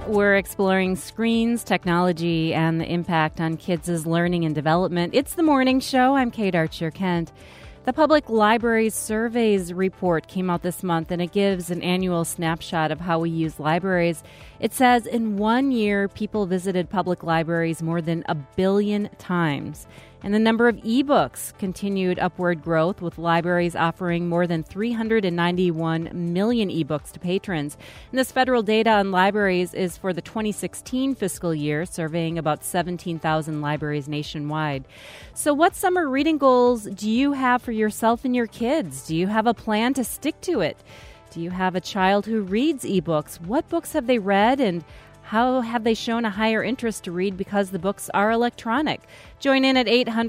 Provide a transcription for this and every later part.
We're exploring screens, technology, and the impact on kids' learning and development. It's the morning show. I'm Kate Archer-Kent. The Public Libraries Surveys report came out this month, and it gives an annual snapshot of how we use libraries. It says in 1 year, people visited public libraries more than 1 billion times. And the number of ebooks continued upward growth, with libraries offering more than 391 million ebooks to patrons. And this federal data on libraries is for the 2016 fiscal year, surveying about 17,000 libraries nationwide. So what summer reading goals do you have for yourself and your kids? Do you have a plan to stick to it? Do you have a child who reads ebooks? What books have they read, and how have they shown a higher interest to read because the books are electronic? Join in at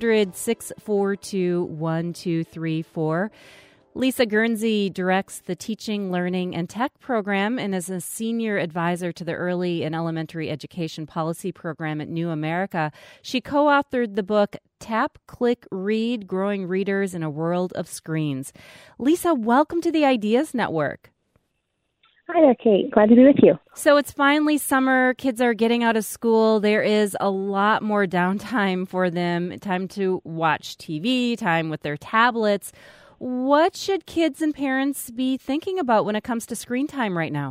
800-642-1234. Lisa Guernsey directs the Teaching, Learning, and Tech program and is a senior advisor to the Early and Elementary Education Policy Program at New America. She co-authored the book Tap, Click, Read, Growing Readers in a World of Screens. Lisa, welcome to the Ideas Network. Hi there, Kate. Glad to be with you. So it's finally summer. Kids are getting out of school. There is a lot more downtime for them, time to watch TV, time with their tablets. What should kids and parents be thinking about when it comes to screen time right now?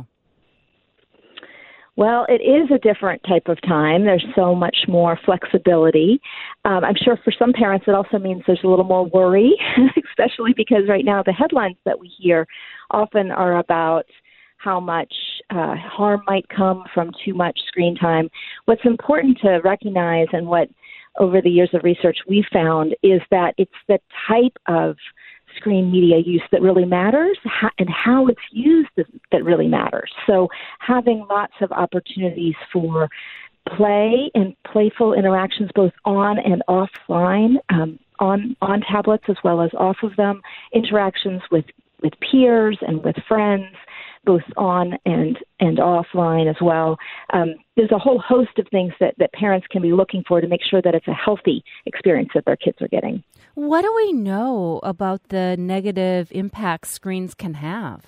Well, it is a different type of time. There's so much more flexibility. I'm sure for some parents it also means there's a little more worry, especially because right now the headlines that we hear often are about how much harm might come from too much screen time. What's important to recognize, and what over the years of research we found, is that it's the type of screen media use that really matters, and how it's used that really matters. So having lots of opportunities for play and playful interactions both on and offline, on tablets as well as off of them, interactions with peers and with friends, both on and offline as well. There's a whole host of things that parents can be looking for to make sure that it's a healthy experience that their kids are getting. What do we know about the negative impacts screens can have?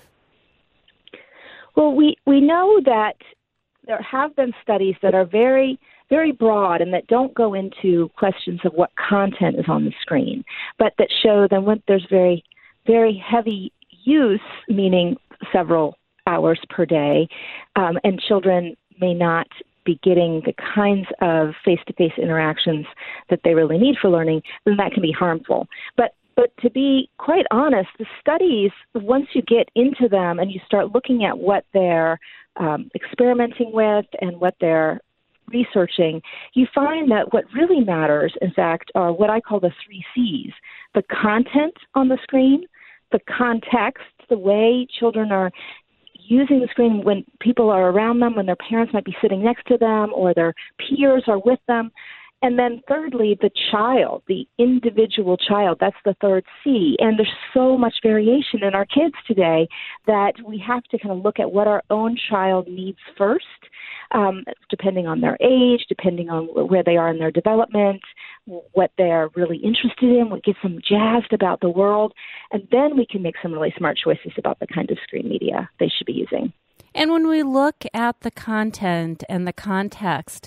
Well, we know that there have been studies that are very, very broad and that don't go into questions of what content is on the screen, but that show that when there's very, very heavy use, meaning several hours per day, and children may not be getting the kinds of face-to-face interactions that they really need for learning, then that can be harmful. But to be quite honest, the studies, once you get into them and you start looking at what they're experimenting with and what they're researching, you find that what really matters, in fact, are what I call the 3 C's: the content on the screen, the context, the way children are using the screen when people are around them, when their parents might be sitting next to them or their peers are with them. And then thirdly, the child, the individual child. That's the 3rd C. And there's so much variation in our kids today that we have to kind of look at what our own child needs first, depending on their age, depending on where they are in their development, what they're really interested in, what gets them jazzed about the world. And then we can make some really smart choices about the kind of screen media they should be using. And when we look at the content and the context,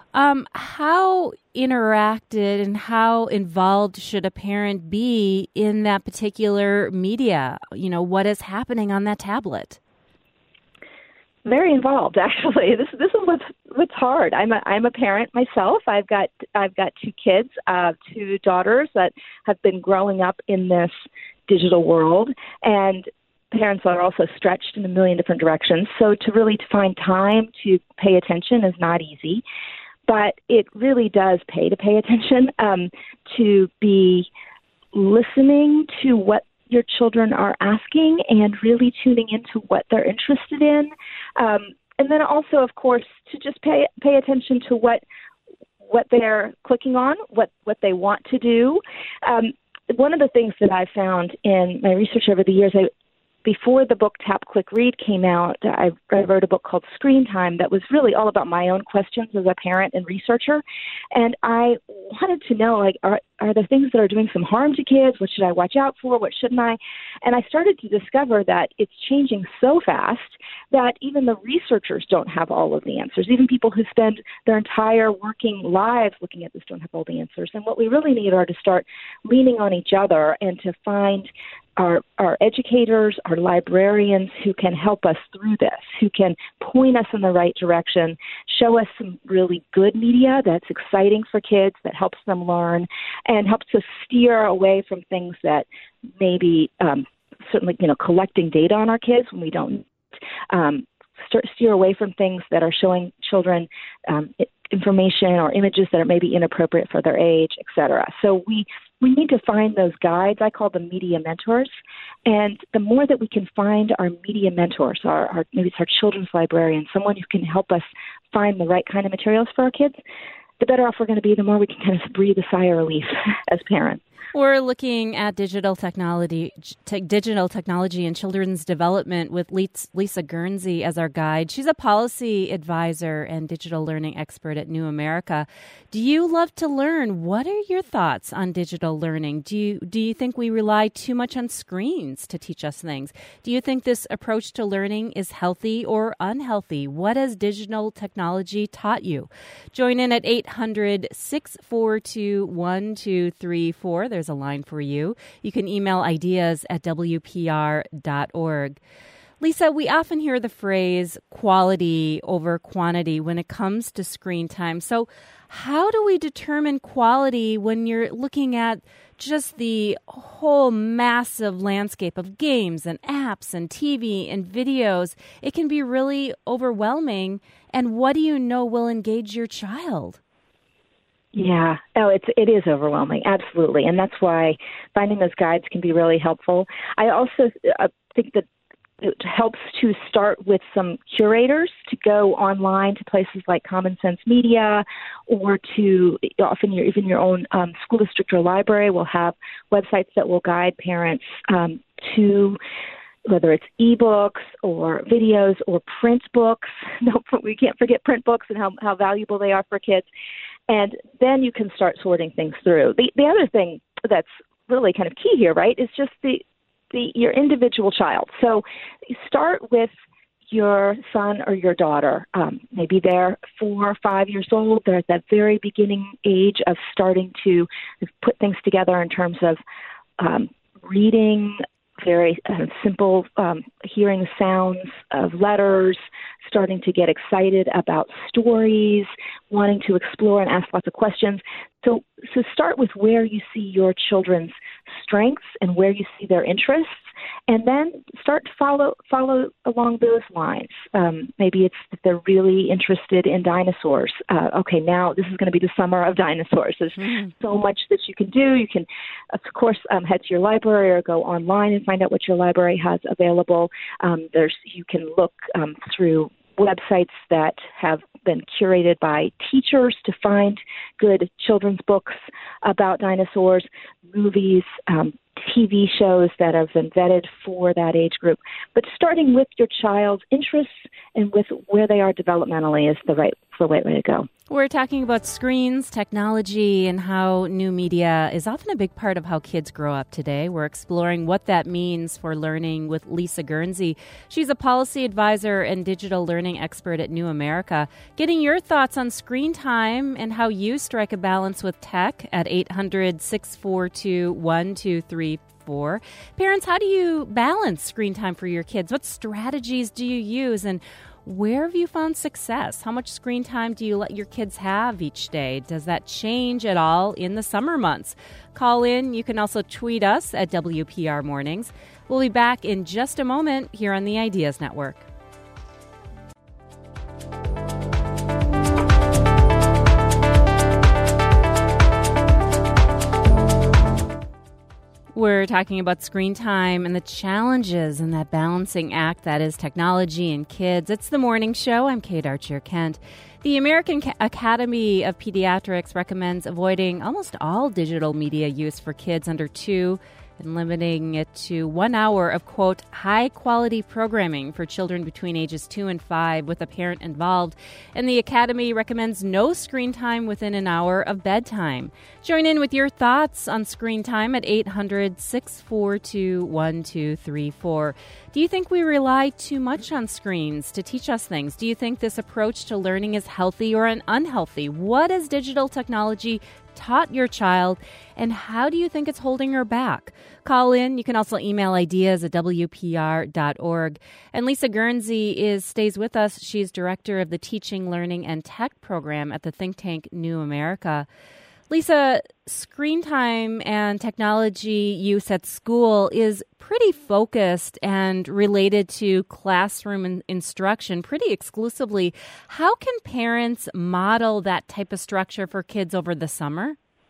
how interacted and how involved should a parent be in that particular media? You know, what is happening on that tablet? Very involved, actually. This is what's hard. I'm a parent myself. I've got 2 kids, 2 daughters that have been growing up in this digital world, and parents are also stretched in a million different directions. So to find time to pay attention is not easy. But it really does pay to pay attention, to be listening to what your children are asking and really tuning into what they're interested in. And then also, of course, to just pay attention to what they're clicking on, what they want to do. One of the things that I found in my research over the years, before the book Tap, Click, Read came out, I wrote a book called Screen Time that was really all about my own questions as a parent and researcher. And I wanted to know, are there things that are doing some harm to kids? What should I watch out for? What shouldn't I? And I started to discover that it's changing so fast that even the researchers don't have all of the answers. Even people who spend their entire working lives looking at this don't have all the answers. And what we really need are to start leaning on each other and to find our educators, our librarians who can help us through this, who can point us in the right direction, show us some really good media that's exciting for kids, that helps them learn, and helps us steer away from things that maybe certainly, collecting data on our kids when we don't steer away from things that are showing children information or images that are maybe inappropriate for their age, et cetera. So we need to find those guides. I call them media mentors. And the more that we can find our media mentors, maybe it's our children's librarian, someone who can help us find the right kind of materials for our kids, the better off we're going to be, the more we can kind of breathe a sigh of relief as parents. We're looking at digital technology and children's development with Lisa Guernsey as our guide. She's a policy advisor and digital learning expert at New America. Do you love to learn? What are your thoughts on digital learning? Do you think we rely too much on screens to teach us things? Do you think this approach to learning is healthy or unhealthy? What has digital technology taught you? Join in at 800-642-1234. There's a line for you. You can email ideas at WPR.org. Lisa, we often hear the phrase quality over quantity when it comes to screen time. So how do we determine quality when you're looking at just the whole massive landscape of games and apps and TV and videos? It can be really overwhelming. And what do you know will engage your child? Yeah. Oh, it is overwhelming. Absolutely. And that's why finding those guides can be really helpful. I also think that it helps to start with some curators to go online to places like Common Sense Media, or to often even your own school district or library will have websites that will guide parents to whether it's ebooks or videos or print books. No, we can't forget print books and how valuable they are for kids. And then you can start sorting things through. The other thing that's really kind of key here, right, is just your individual child. So you start with your son or your daughter. Maybe they're 4 or 5 years old. They're at that very beginning age of starting to put things together in terms of reading, very simple, hearing the sounds of letters, starting to get excited about stories, wanting to explore and ask lots of questions. So start with where you see your children's strengths and where you see their interests, and then start to follow along those lines. Maybe it's that they're really interested in dinosaurs. Okay, now this is going to be the summer of dinosaurs. There's so much that you can do. You can, of course, head to your library or go online and find out what your library has available. You can look through websites that have been curated by teachers to find good children's books about dinosaurs, movies, TV shows that have been vetted for that age group. But starting with your child's interests and with where they are developmentally is the right way to go. We're talking about screens, technology, and how new media is often a big part of how kids grow up today. We're exploring what that means for learning with Lisa Guernsey. She's a policy advisor and digital learning expert at New America. Getting your thoughts on screen time and how you strike a balance with tech at 800-642-1234. Parents, how do you balance screen time for your kids? What strategies do you use? And where have you found success? How much screen time do you let your kids have each day? Does that change at all in the summer months? Call in. You can also tweet us at WPR Mornings. We'll be back in just a moment here on the Ideas Network. We're talking about screen time and the challenges and that balancing act that is technology and kids. It's the morning show. I'm Kate Archer-Kent. The American Academy of Pediatrics recommends avoiding almost all digital media use for kids under 2 and limiting it to 1 hour of, quote, high-quality programming for children between ages 2 and 5 with a parent involved. And the Academy recommends no screen time within an hour of bedtime. Join in with your thoughts on screen time at 800-642-1234. Do you think we rely too much on screens to teach us things? Do you think this approach to learning is healthy or unhealthy? What has digital technology taught your child, and how do you think it's holding her back? Call in. You can also email ideas at WPR.org. And Lisa Guernsey stays with us. She's director of the Teaching, Learning, and Tech program at the think tank New America. Lisa, screen time and technology use at school is pretty focused and related to classroom instruction pretty exclusively. How can parents model that type of structure for kids over the summer?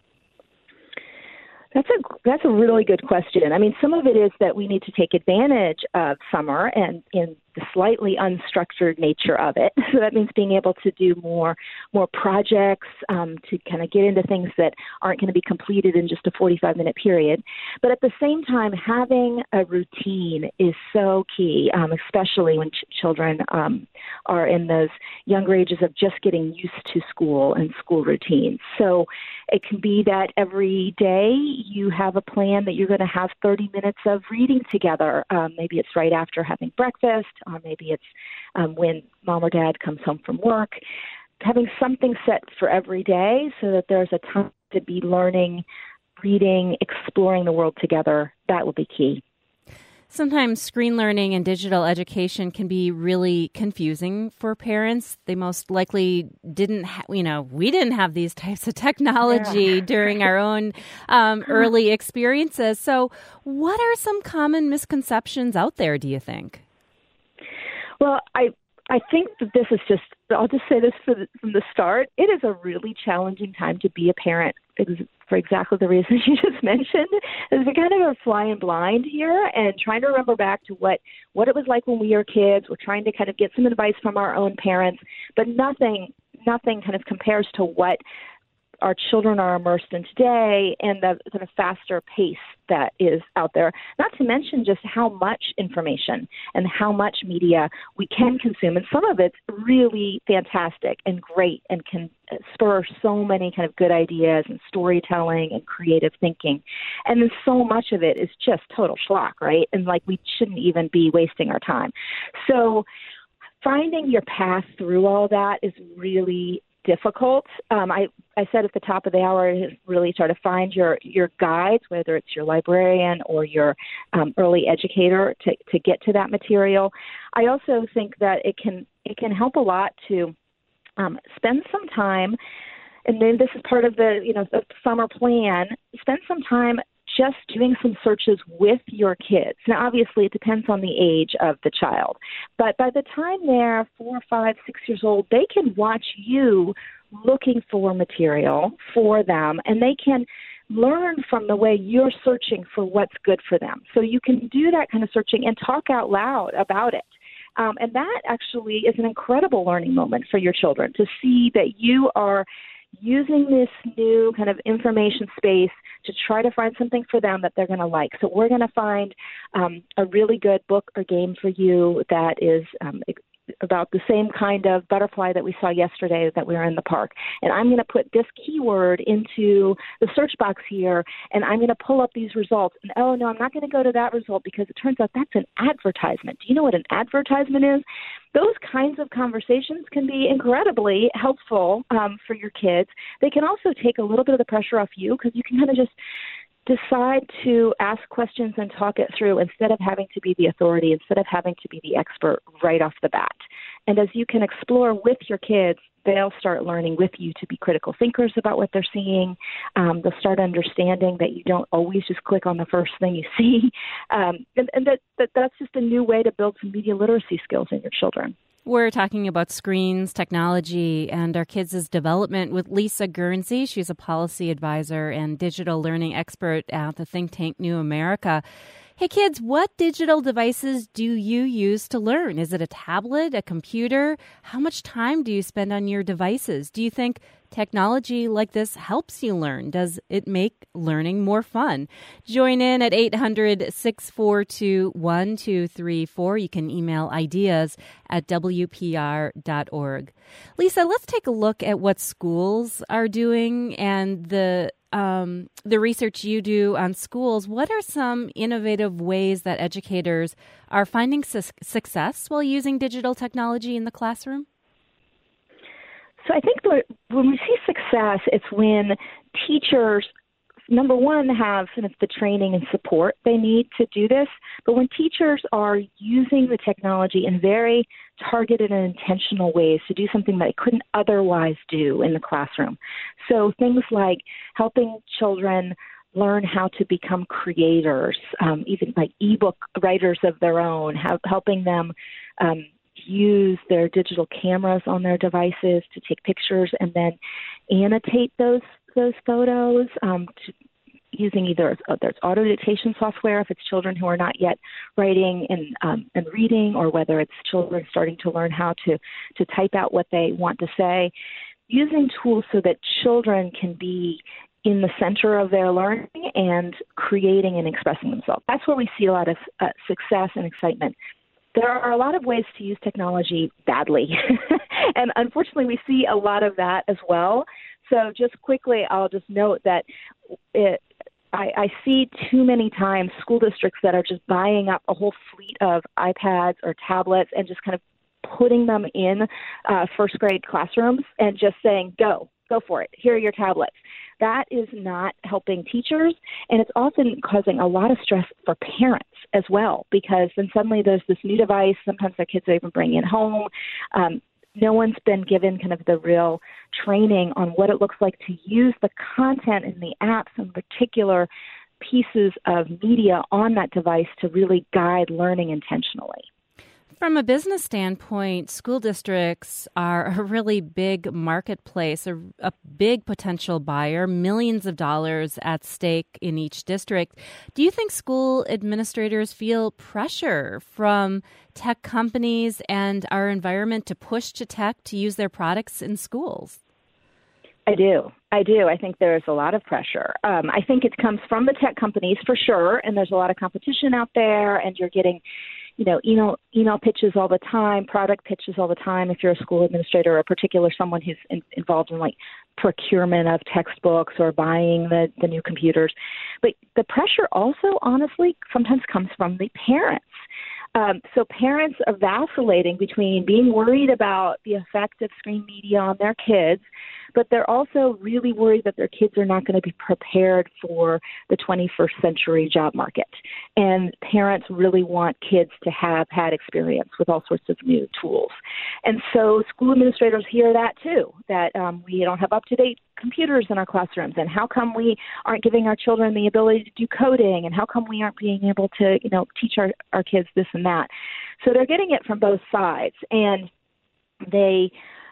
That's a really good question. I mean, some of it is that we need to take advantage of summer and in the slightly unstructured nature of it. So that means being able to do more projects, to kind of get into things that aren't going to be completed in just a 45-minute period. But at the same time, having a routine is so key, especially when children are in those younger ages of just getting used to school and school routines. So it can be that every day you have a plan that you're going to have 30 minutes of reading together. Maybe it's right after having breakfast, or maybe it's when mom or dad comes home from work. Having something set for every day so that there's a time to be learning, reading, exploring the world together, that will be key. Sometimes screen learning and digital education can be really confusing for parents. They most likely didn't, we didn't have these types of technology during our own early experiences. So what are some common misconceptions out there, do you think? Well, I think that this is I'll just say this from the start. It is a really challenging time to be a parent for exactly the reasons you just mentioned. Is we kind of are flying blind here and trying to remember back to what it was like when we were kids. We're trying to kind of get some advice from our own parents, but nothing kind of compares to what our children are immersed in today and the sort of faster pace that is out there, not to mention just how much information and how much media we can consume. And some of it's really fantastic and great and can spur so many kind of good ideas and storytelling and creative thinking. And then so much of it is just total schlock, right? And like we shouldn't even be wasting our time. So finding your path through all that is really difficult. I said at the top of the hour, really try to find your guides, whether it's your librarian or your early educator, to get to that material. I also think that it can help a lot to spend some time, and then this is part of the summer plan. Spend some time just doing some searches with your kids. Now, obviously, it depends on the age of the child. But by the time they're 4, 5, 6 years old, they can watch you looking for material for them, and they can learn from the way you're searching for what's good for them. So you can do that kind of searching and talk out loud about it. And that actually is an incredible learning moment for your children, to see that you are using this new kind of information space to try to find something for them that they're going to like. So we're going to find a really good book or game for you that is about the same kind of butterfly that we saw yesterday that we were in the park. And I'm going to put this keyword into the search box here, and I'm going to pull up these results. And, oh, no, I'm not going to go to that result because it turns out that's an advertisement. Do you know what an advertisement is? Those kinds of conversations can be incredibly helpful for your kids. They can also take a little bit of the pressure off you, because you can kind of just decide to ask questions and talk it through instead of having to be the authority, instead of having to be the expert right off the bat. And as you can explore with your kids, they'll start learning with you to be critical thinkers about what they're seeing. They'll start understanding that you don't always just click on the first thing you see. And that's just a new way to build some media literacy skills in your children. We're talking about screens, technology, and our kids' development with Lisa Guernsey. She's a policy advisor and digital learning expert at the think tank New America. Hey kids, what digital devices do you use to learn? Is it a tablet, a computer? How much time do you spend on your devices? Do you think technology like this helps you learn? Does it make learning more fun? Join in at 800-642-1234. You can email ideas at WPR.org. Lisa, let's take a look at what schools are doing and the research you do on schools. What are some innovative ways that educators are finding success while using digital technology in the classroom? So I think when we see success, it's when teachers, number one, have sort of the training and support they need to do this. But when teachers are using the technology in very targeted and intentional ways to do something that they couldn't otherwise do in the classroom. So things like helping children learn how to become creators, even like ebook writers of their own, helping them use their digital cameras on their devices to take pictures and then annotate those photos using either there's auto dictation software if it's children who are not yet writing and reading, or whether it's children starting to learn how to type out what they want to say, using tools so that children can be in the center of their learning and creating and expressing themselves. That's where we see a lot of success and excitement. There are a lot of ways to use technology badly, and unfortunately we see a lot of that as well. So just quickly, I'll just note that I see too many times school districts that are just buying up a whole fleet of iPads or tablets and just kind of putting them in first grade classrooms and just saying, go for it. Here are your tablets. That is not helping teachers, and it's often causing a lot of stress for parents as well, because then suddenly there's this new device. Sometimes their kids are even bringing it home. No one's been given kind of the real training on what it looks like to use the content in the apps and particular pieces of media on that device to really guide learning intentionally. From a business standpoint, school districts are a really big marketplace, a big potential buyer, millions of dollars at stake in each district. Do you think school administrators feel pressure from tech companies and our environment to push to tech to use their products in schools? I do. I think there's a lot of pressure. I think it comes from the tech companies for sure, and there's a lot of competition out there, and you're getting email pitches all the time, product pitches all the time if you're a school administrator or particular someone who's involved in like procurement of textbooks or buying the new computers. But the pressure also, honestly, sometimes comes from the parents. So parents are vacillating between being worried about the effect of screen media on their kids, but they're also really worried that their kids are not going to be prepared for the 21st century job market. And parents really want kids to have had experience with all sorts of new tools. And so school administrators hear that too, that we don't have up-to-date computers in our classrooms, and how come we aren't giving our children the ability to do coding, and how come we aren't being able to, teach our kids this and that. So they're getting it from both sides, and they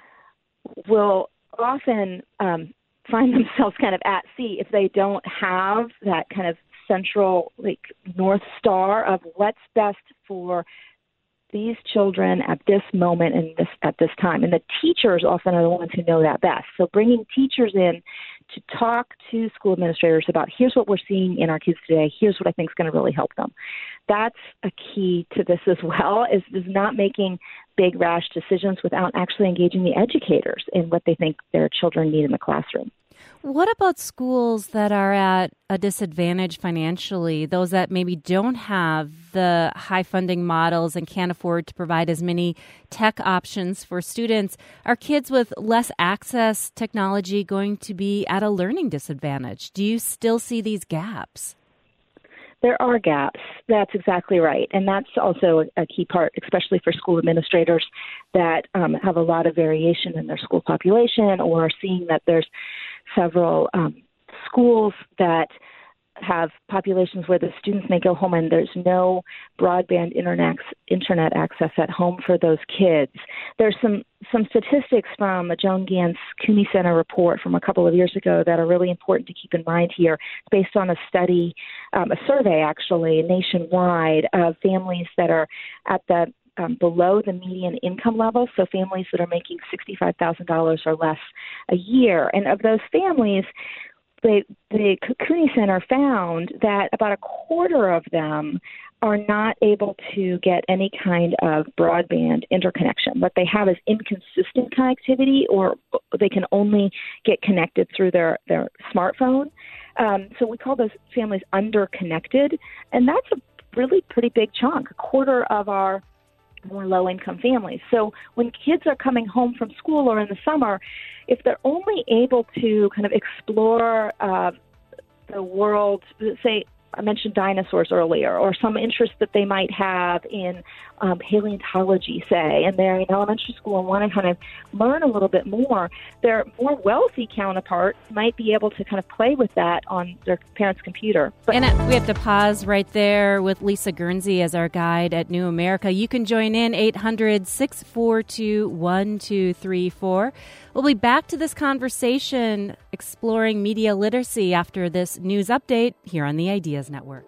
will often find themselves kind of at sea if they don't have that kind of central, North Star of what's best for these children at this moment and at this time. And the teachers often are the ones who know that best. So bringing teachers in to talk to school administrators about here's what we're seeing in our kids today, here's what I think is going to really help them. That's a key to this as well, is not making big, rash decisions without actually engaging the educators in what they think their children need in the classroom. What about schools that are at a disadvantage financially, those that maybe don't have the high funding models and can't afford to provide as many tech options for students? Are kids with less access technology going to be at a learning disadvantage? Do you still see these gaps? There are gaps. That's exactly right. And that's also a key part, especially for school administrators that have a lot of variation in their school population, or are seeing that there's several schools that have populations where the students may go home and there's no broadband internet access at home for those kids. there's some statistics from the Joan Gans CUNY Center report from a couple of years ago that are really important to keep in mind here. It's based on a study, a survey actually, nationwide of families that are at the below the median income level, so families that are making $65,000 or less a year. And of those families, the CUNY Center found that about a quarter of them are not able to get any kind of broadband interconnection. What they have is inconsistent connectivity, or they can only get connected through their smartphone. So we call those families underconnected, and that's a really pretty big chunk, a quarter of our more low-income families. So when kids are coming home from school or in the summer, if they're only able to kind of explore the world, say, I mentioned dinosaurs earlier, or some interest that they might have in paleontology, say, and they're in elementary school and want to kind of learn a little bit more, their more wealthy counterparts might be able to kind of play with that on their parents' computer. And we have to pause right there with Lisa Guernsey as our guide at New America. You can join in 800-642-1234. We'll be back to this conversation exploring media literacy after this news update here on the Ideas Network.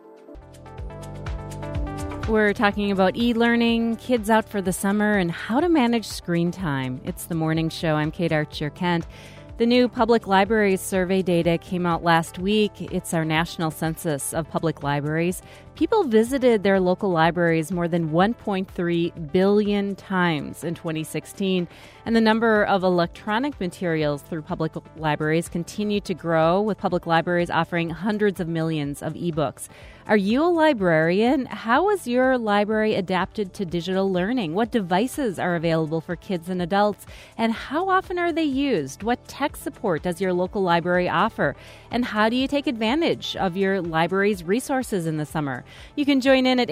We're talking about e-learning, kids out for the summer, and how to manage screen time. It's the morning show. I'm Kate Archer-Kent. The new Public Libraries survey data came out last week. It's our national census of public libraries. People visited their local libraries more than 1.3 billion times in 2016, and the number of electronic materials through public libraries continued to grow, with public libraries offering hundreds of millions of ebooks. Are you a librarian? How is your library adapted to digital learning? What devices are available for kids and adults? And how often are they used? What tech support does your local library offer? And how do you take advantage of your library's resources in the summer? You can join in at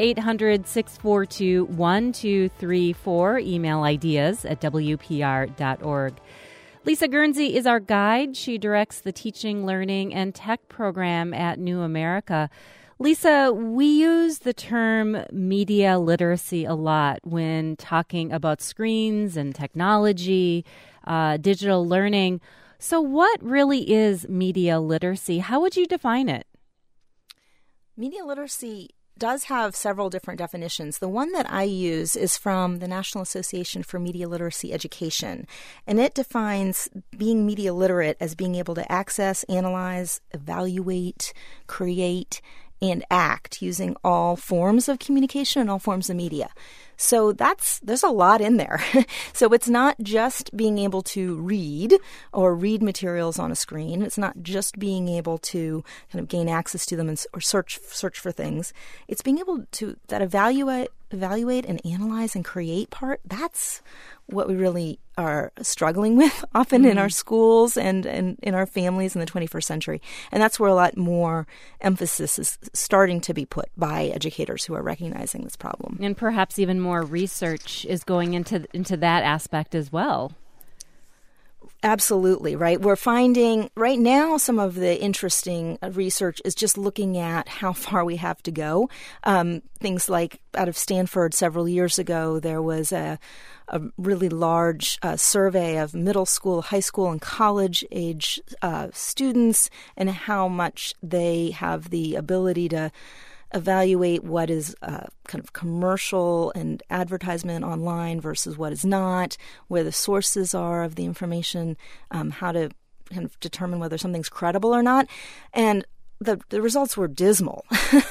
800-642-1234. Email ideas@wpr.org. Lisa Guernsey is our guide. She directs the Teaching, Learning, and Tech program at New America. Lisa, we use the term media literacy a lot when talking about screens and technology, digital learning. So what really is media literacy? How would you define it? Media literacy does have several different definitions. The one that I use is from the National Association for Media Literacy Education, and it defines being media literate as being able to access, analyze, evaluate, create, and act using all forms of communication and all forms of media. So there's a lot in there. So it's not just being able to read or read materials on a screen. It's not just being able to kind of gain access to them or search for things. It's being able to evaluate and analyze and create part. That's what we really are struggling with often in our schools and in our families in the 21st century. And that's where a lot more emphasis is starting to be put by educators who are recognizing this problem. And perhaps even more research is going into that aspect as well. Absolutely, right? We're finding right now some of the interesting research is just looking at how far we have to go. Things like out of Stanford several years ago, there was a really large survey of middle school, high school, and college age students and how much they have the ability to evaluate what is kind of commercial and advertisement online versus what is not, where the sources are of the information, how to kind of determine whether something's credible or not. And the results were dismal.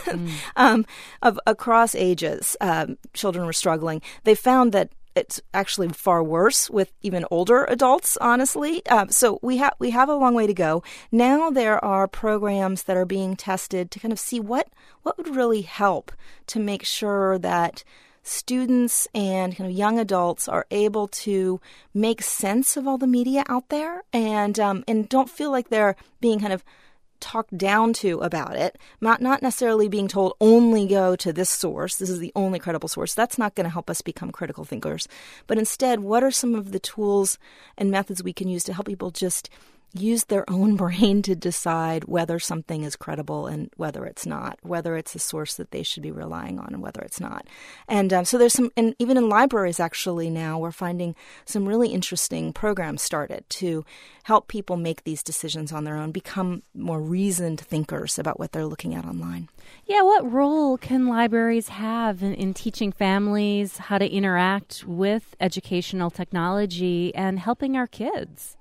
Across ages, children were struggling. They found that it's actually far worse with even older adults, honestly. So we have a long way to go. Now there are programs that are being tested to kind of see what would really help to make sure that students and kind of young adults are able to make sense of all the media out there and don't feel like they're being kind of talked down to about it, not necessarily being told only go to this source, this is the only credible source. That's not going to help us become critical thinkers. But instead, what are some of the tools and methods we can use to help people just use their own brain to decide whether something is credible and whether it's not, whether it's a source that they should be relying on and whether it's not. And so there's some, and even in libraries actually now, we're finding some really interesting programs started to help people make these decisions on their own, become more reasoned thinkers about what they're looking at online. Yeah, what role can libraries have in teaching families how to interact with educational technology and helping our kids?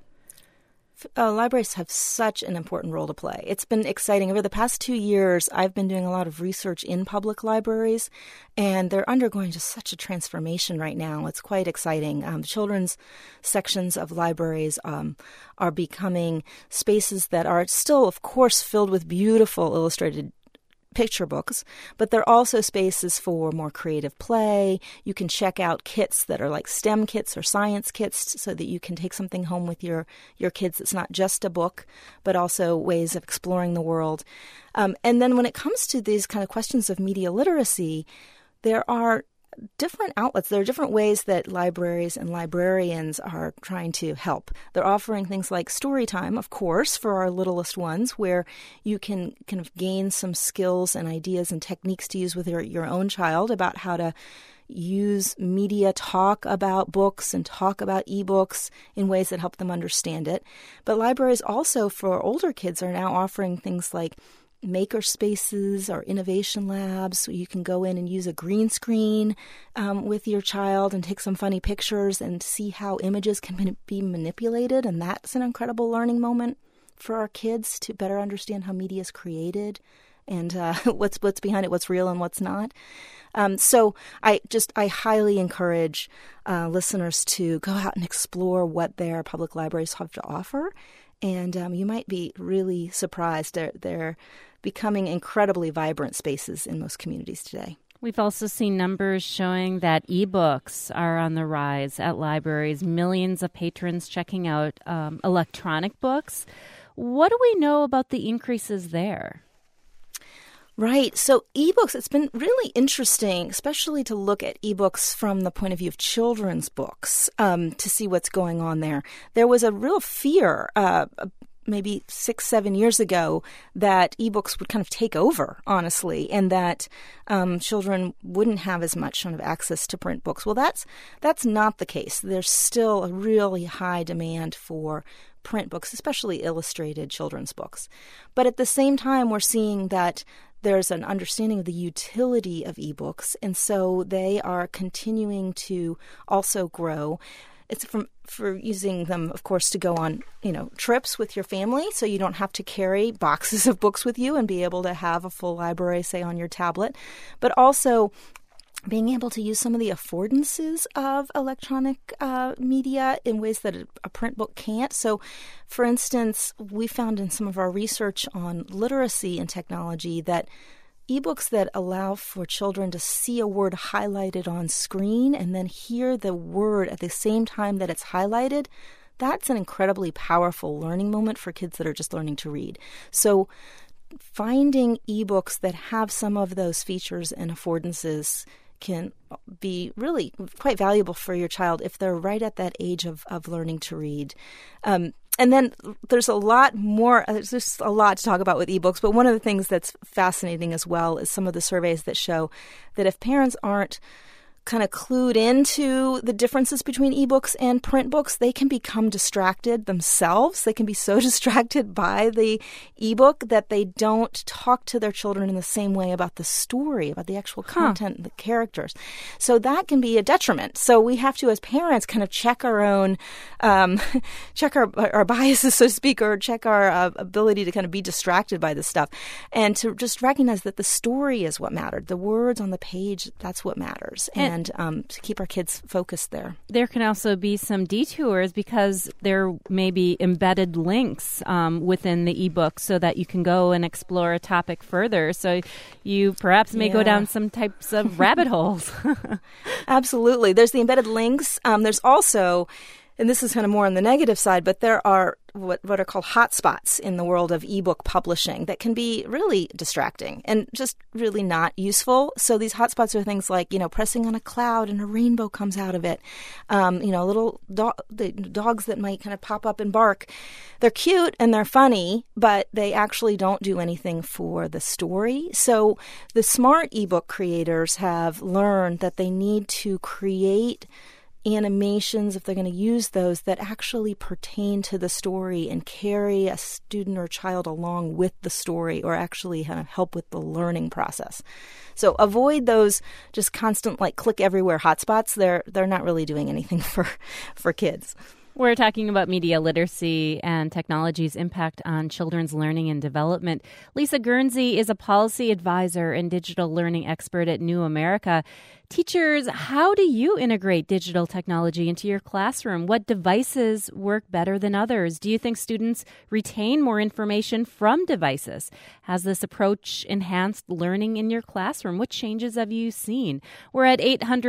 Libraries have such an important role to play. It's been exciting. Over the past 2 years, I've been doing a lot of research in public libraries, and they're undergoing just such a transformation right now. It's quite exciting. Children's sections of libraries are becoming spaces that are still, of course, filled with beautiful illustrated picture books, but they're also spaces for more creative play. You can check out kits that are like STEM kits or science kits so that you can take something home with your kids that's not just a book, but also ways of exploring the world. And then when it comes to these kind of questions of media literacy, there are different outlets. There are different ways that libraries and librarians are trying to help. They're offering things like story time, of course, for our littlest ones, where you can kind of gain some skills and ideas and techniques to use with your own child about how to use media, talk about books and talk about ebooks in ways that help them understand it. But libraries also for older kids are now offering things like maker spaces or innovation labs, so you can go in and use a green screen with your child and take some funny pictures and see how images can be manipulated. And that's an incredible learning moment for our kids to better understand how media is created and what's behind it, what's real and what's not. So I highly encourage listeners to go out and explore what their public libraries have to offer. And you might be really surprised. They're becoming incredibly vibrant spaces in most communities today. We've also seen numbers showing that ebooks are on the rise at libraries, millions of patrons checking out electronic books. What do we know about the increases there? Right. So ebooks, it's been really interesting, especially to look at ebooks from the point of view of children's books, to see what's going on there. There was a real fear maybe 6-7 years ago that ebooks would kind of take over, honestly, and that children wouldn't have as much kind of access to print books. Well, that's not the case. There's still a really high demand for print books, especially illustrated children's books. But at the same time, we're seeing that there's an understanding of the utility of ebooks, and so they are continuing to also grow. It's for using them, of course, to go on, trips with your family, so you don't have to carry boxes of books with you and be able to have a full library, say, on your tablet, but also being able to use some of the affordances of electronic media in ways that a print book can't. So, for instance, we found in some of our research on literacy and technology that ebooks that allow for children to see a word highlighted on screen and then hear the word at the same time that it's highlighted, that's an incredibly powerful learning moment for kids that are just learning to read. So finding ebooks that have some of those features and affordances can be really quite valuable for your child if they're right at that age of learning to read. And then there's a lot more, there's just a lot to talk about with ebooks, but one of the things that's fascinating as well is some of the surveys that show that if parents aren't kind of clued into the differences between ebooks and print books, they can become distracted themselves. They can be so distracted by the ebook that they don't talk to their children in the same way about the story, about the actual content, the characters. So that can be a detriment. So we have to, as parents, kind of check our own, check our biases, so to speak, or check our ability to kind of be distracted by this stuff, and to just recognize that the story is what mattered. The words on the page, that's what matters. And to keep our kids focused there. There can also be some detours because there may be embedded links within the ebook so that you can go and explore a topic further. So you perhaps may go down some types of rabbit holes. Absolutely. There's the embedded links. There's also and this is kind of more on the negative side, but there are what are called hotspots in the world of ebook publishing that can be really distracting and just really not useful. So these hotspots are things like, pressing on a cloud and a rainbow comes out of it. Little the dogs that might kind of pop up and bark. They're cute and they're funny, but they actually don't do anything for the story. So the smart ebook creators have learned that they need to create animations, if they're going to use those, that actually pertain to the story and carry a student or child along with the story, or actually kind of help with the learning process. So avoid those just constant click everywhere hotspots. They're not really doing anything for kids. We're talking about media literacy and technology's impact on children's learning and development. Lisa Guernsey is a policy advisor and digital learning expert at New America. Teachers, how do you integrate digital technology into your classroom? What devices work better than others? Do you think students retain more information from devices? Has this approach enhanced learning in your classroom? What changes have you seen? We're at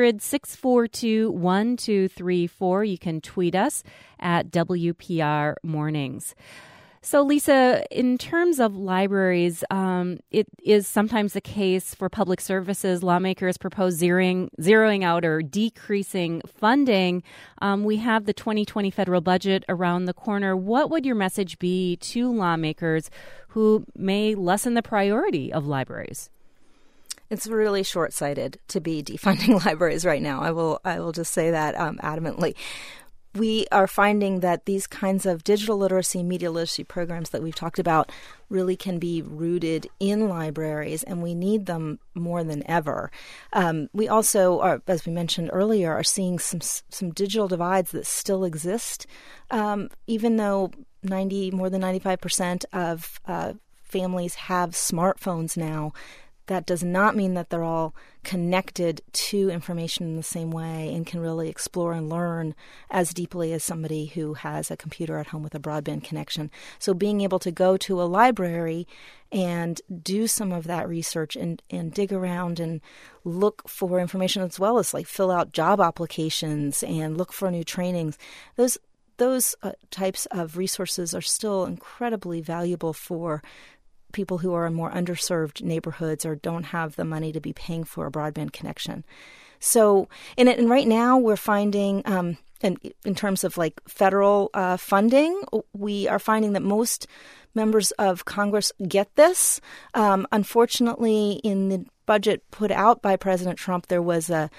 800-642-1234. You can tweet us at WPR Mornings. So, Lisa, in terms of libraries, it is sometimes the case for public services. Lawmakers propose zeroing out or decreasing funding. We have the 2020 federal budget around the corner. What would your message be to lawmakers who may lessen the priority of libraries? It's really short-sighted to be defunding libraries right now. I will just say that adamantly. We are finding that these kinds of digital literacy, media literacy programs that we've talked about really can be rooted in libraries, and we need them more than ever. We also are, as we mentioned earlier, are seeing some digital divides that still exist, even though more than 95% of families have smartphones now. That does not mean that they're all connected to information in the same way and can really explore and learn as deeply as somebody who has a computer at home with a broadband connection. So being able to go to a library and do some of that research and dig around and look for information, as well as fill out job applications and look for new trainings, those types of resources are still incredibly valuable for people who are in more underserved neighborhoods or don't have the money to be paying for a broadband connection. So, and right now we're finding, in terms of federal funding, we are finding that most members of Congress get this. Unfortunately, in the budget put out by President Trump, there was a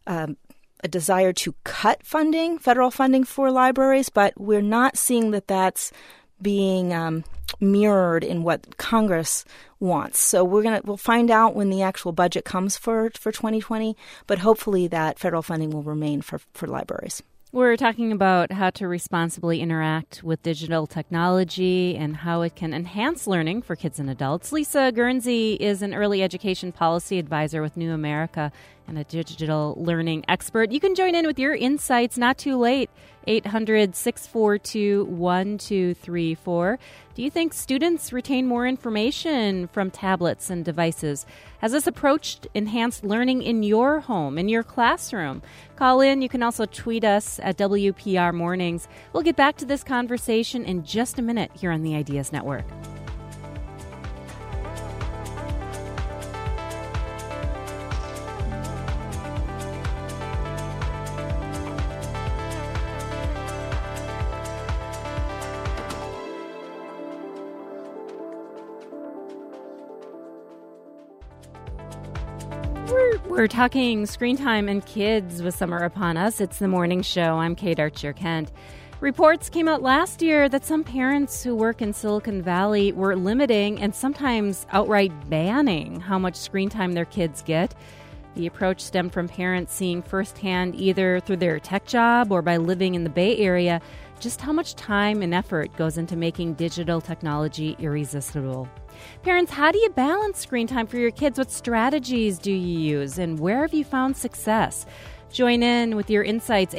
desire to cut federal funding for libraries, but we're not seeing that that's being mirrored in what Congress wants. So we'll find out when the actual budget comes for 2020, but hopefully that federal funding will remain for libraries. We're talking about how to responsibly interact with digital technology and how it can enhance learning for kids and adults. Lisa Guernsey is an early education policy advisor with New America and a digital learning expert. You can join in with your insights, not too late. 800-642-1234. Do you think students retain more information from tablets and devices? Has this approach enhanced learning in your home, in your classroom? Call in. You can also tweet us at WPR Mornings. We'll get back to this conversation in just a minute here on the Ideas Network. We're talking screen time and kids with summer upon us. It's the morning show. I'm Kate Archer-Kent. Reports came out last year that some parents who work in Silicon Valley were limiting and sometimes outright banning how much screen time their kids get. The approach stemmed from parents seeing firsthand, either through their tech job or by living in the Bay Area, just how much time and effort goes into making digital technology irresistible. Parents, how do you balance screen time for your kids? What strategies do you use, and where have you found success? Join in with your insights,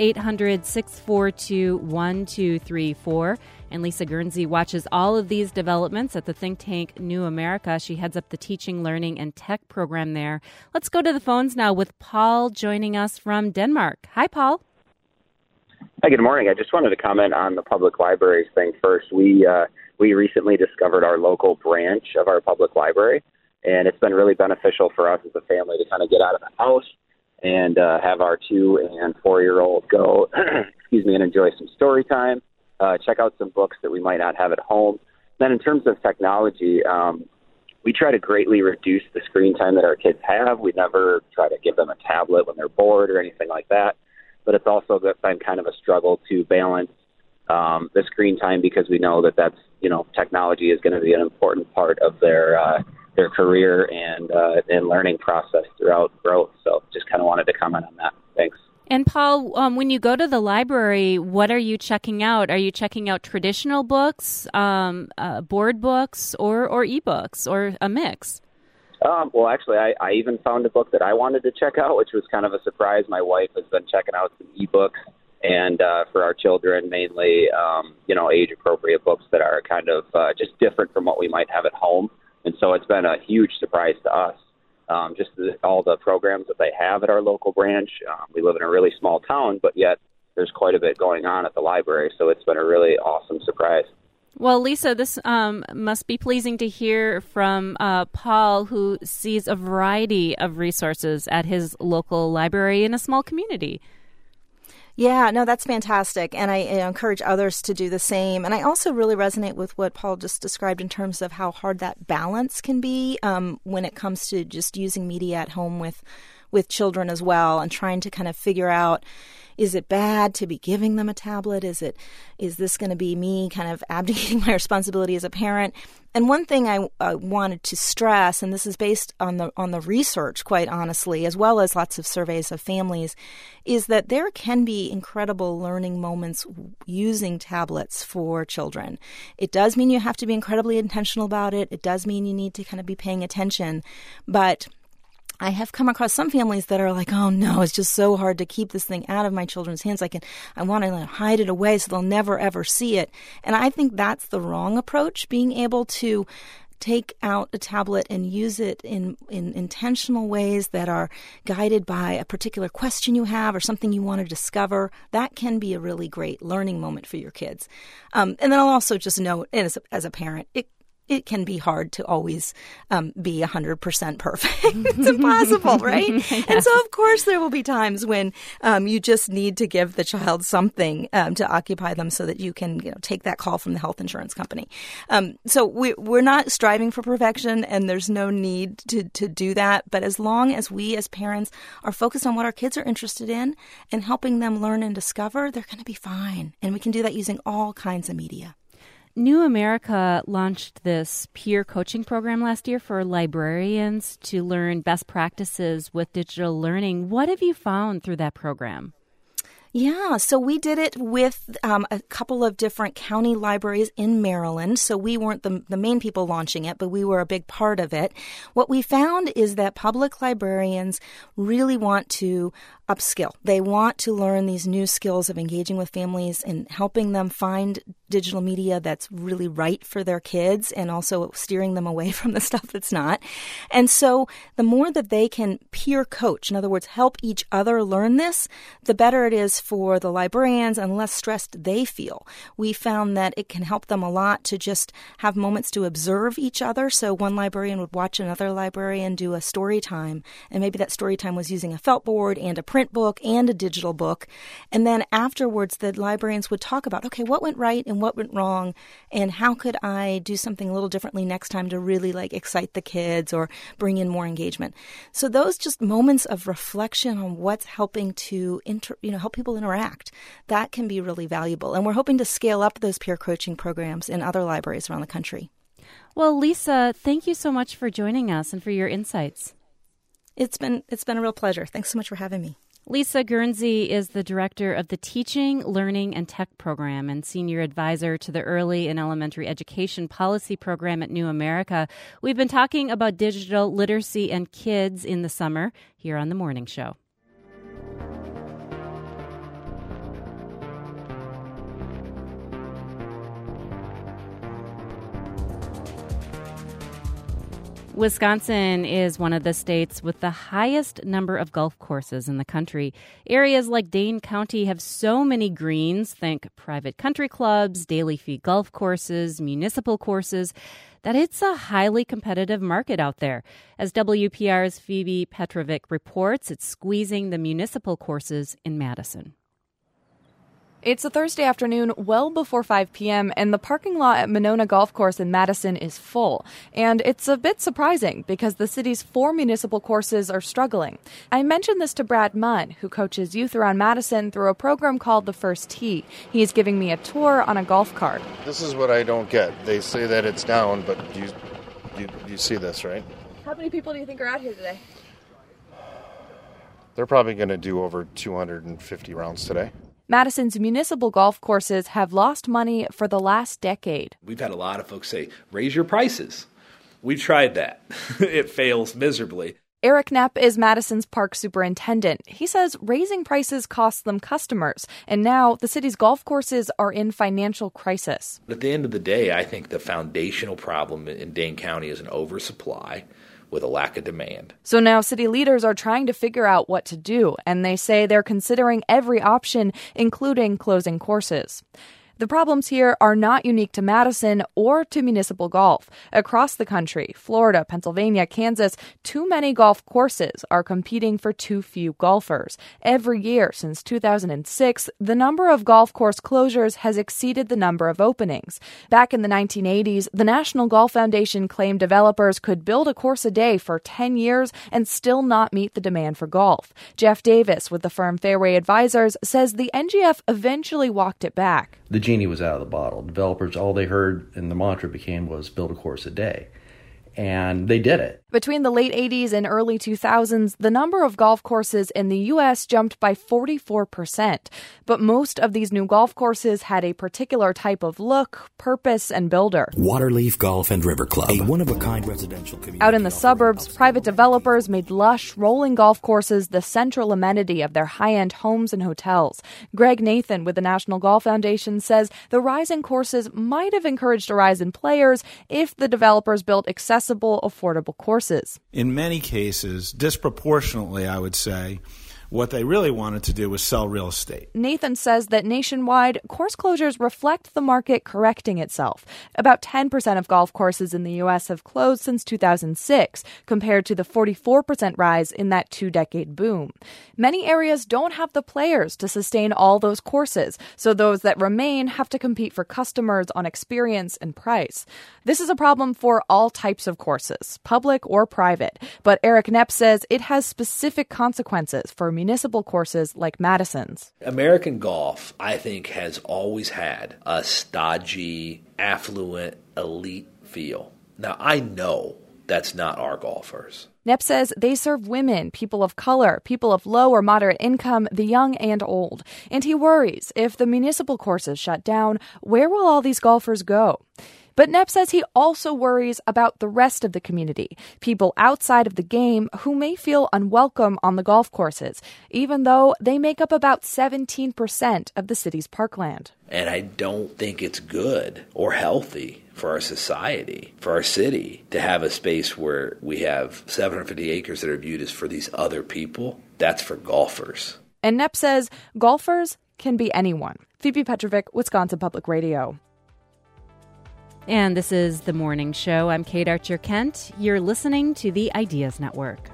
800-642-1234. And Lisa Guernsey watches all of these developments at the think tank New America. She heads up the teaching, learning, and tech program there. Let's go to the phones now with Paul joining us from Denmark. Hi, Paul. Hi, good morning. I just wanted to comment on the public libraries thing first. We recently discovered our local branch of our public library, and it's been really beneficial for us as a family to kind of get out of the house and have our 2- and 4-year-old go, and enjoy some story time, check out some books that we might not have at home. Then in terms of technology, we try to greatly reduce the screen time that our kids have. We never try to give them a tablet when they're bored or anything like that. But it's also been kind of a struggle to balance the screen time because we know that technology is going to be an important part of their career and learning process throughout growth. So just kind of wanted to comment on that. Thanks. And Paul, when you go to the library, what are you checking out? Are you checking out traditional books, board books, or ebooks, or a mix? Well, actually, I even found a book that I wanted to check out, which was kind of a surprise. My wife has been checking out some ebooks, and for our children, mainly, age-appropriate books that are kind of just different from what we might have at home. And so it's been a huge surprise to us, all the programs that they have at our local branch. We live in a really small town, but yet there's quite a bit going on at the library, so it's been a really awesome surprise. Well, Lisa, this must be pleasing to hear from Paul, who sees a variety of resources at his local library in a small community. Yeah, no, that's fantastic. And I encourage others to do the same. And I also really resonate with what Paul just described in terms of how hard that balance can be when it comes to just using media at home with children as well, and trying to kind of figure out, is it bad to be giving them a tablet? Is this going to be me kind of abdicating my responsibility as a parent? And one thing I wanted to stress, and this is based on the research, quite honestly, as well as lots of surveys of families, is that there can be incredible learning moments using tablets for children. It does mean you have to be incredibly intentional about it. It does mean you need to kind of be paying attention, but I have come across some families that are like, oh no, it's just so hard to keep this thing out of my children's hands. I want to hide it away so they'll never ever see it. And I think that's the wrong approach, being able to take out a tablet and use it in intentional ways that are guided by a particular question you have or something you want to discover. That can be a really great learning moment for your kids. And then I'll also just note, as a parent, it can be hard to always be 100% perfect. It's impossible, right? Yes. And so, of course, there will be times when you just need to give the child something to occupy them so that you can take that call from the health insurance company. So we're not striving for perfection, and there's no need to do that. But as long as we as parents are focused on what our kids are interested in and helping them learn and discover, they're going to be fine. And we can do that using all kinds of media. New America launched this peer coaching program last year for librarians to learn best practices with digital learning. What have you found through that program? Yeah, so we did it with a couple of different county libraries in Maryland. So we weren't the main people launching it, but we were a big part of it. What we found is that public librarians really want to upskill. They want to learn these new skills of engaging with families and helping them find digital media that's really right for their kids, and also steering them away from the stuff that's not. And so the more that they can peer coach, in other words, help each other learn this, the better it is for the librarians and less stressed they feel. We found that it can help them a lot to just have moments to observe each other. So one librarian would watch another librarian do a story time, and maybe that story time was using a felt board and a print book and a digital book. And then afterwards, the librarians would talk about, okay, what went right and what went wrong, and how could I do something a little differently next time to really excite the kids or bring in more engagement. So those just moments of reflection on what's helping to help people interact, that can be really valuable. And we're hoping to scale up those peer coaching programs in other libraries around the country. Well, Lisa, thank you so much for joining us and for your insights. It's been a real pleasure. Thanks so much for having me. Lisa Guernsey is the director of the Teaching, Learning, and Tech program and senior advisor to the Early and Elementary Education Policy Program at New America. We've been talking about digital literacy and kids in the summer here on The Morning Show. Wisconsin is one of the states with the highest number of golf courses in the country. Areas like Dane County have so many greens, think private country clubs, daily fee golf courses, municipal courses, that it's a highly competitive market out there. As WPR's Phoebe Petrovic reports, it's squeezing the municipal courses in Madison. It's a Thursday afternoon well before 5 p.m., and the parking lot at Monona Golf Course in Madison is full. And it's a bit surprising because the city's 4 municipal courses are struggling. I mentioned this to Brad Munn, who coaches youth around Madison through a program called The First Tee. He's giving me a tour on a golf cart. This is what I don't get. They say that it's down, but you see this, right? How many people do you think are out here today? They're probably going to do over 250 rounds today. Madison's municipal golf courses have lost money for the last decade. We've had a lot of folks say, raise your prices. We tried that. It fails miserably. Eric Knapp is Madison's park superintendent. He says raising prices costs them customers, and now the city's golf courses are in financial crisis. At the end of the day, I think the foundational problem in Dane County is an oversupply with a lack of demand. So now city leaders are trying to figure out what to do, and they say they're considering every option, including closing courses. The problems here are not unique to Madison or to municipal golf. Across the country, Florida, Pennsylvania, Kansas, too many golf courses are competing for too few golfers. Every year since 2006, the number of golf course closures has exceeded the number of openings. Back in the 1980s, the National Golf Foundation claimed developers could build a course a day for 10 years and still not meet the demand for golf. Jeff Davis with the firm Fairway Advisors says the NGF eventually walked it back. The genie was out of the bottle. Developers, all they heard and the mantra became was build a course a day. And they did it. Between the late 80s and early 2000s, the number of golf courses in the U.S. jumped by 44%. But most of these new golf courses had a particular type of look, purpose, and builder. Waterleaf Golf and River Club, a one-of-a-kind residential community. Out in the suburbs, private developers made lush, rolling golf courses the central amenity of their high-end homes and hotels. Greg Nathan with the National Golf Foundation says the rise in courses might have encouraged a rise in players if the developers built accessible, affordable courses. In many cases, disproportionately, I would say, what they really wanted to do was sell real estate. Nathan says that nationwide, course closures reflect the market correcting itself. About 10% of golf courses in the U.S. have closed since 2006, compared to the 44% rise in that 2-decade boom. Many areas don't have the players to sustain all those courses, so those that remain have to compete for customers on experience and price. This is a problem for all types of courses, public or private, but Eric Knapp says it has specific consequences for municipal courses like Madison's. American golf, I think, has always had a stodgy, affluent, elite feel. Now, I know that's not our golfers. Knapp says they serve women, people of color, people of low or moderate income, the young and old. And he worries if the municipal courses shut down, where will all these golfers go? But Knapp says he also worries about the rest of the community, people outside of the game who may feel unwelcome on the golf courses, even though they make up about 17% of the city's parkland. And I don't think it's good or healthy for our society, for our city, to have a space where we have 750 acres that are viewed as for these other people. That's for golfers. And Knapp says golfers can be anyone. Phoebe Petrovic, Wisconsin Public Radio. And this is The Morning Show. I'm Kate Archer-Kent. You're listening to the Ideas Network.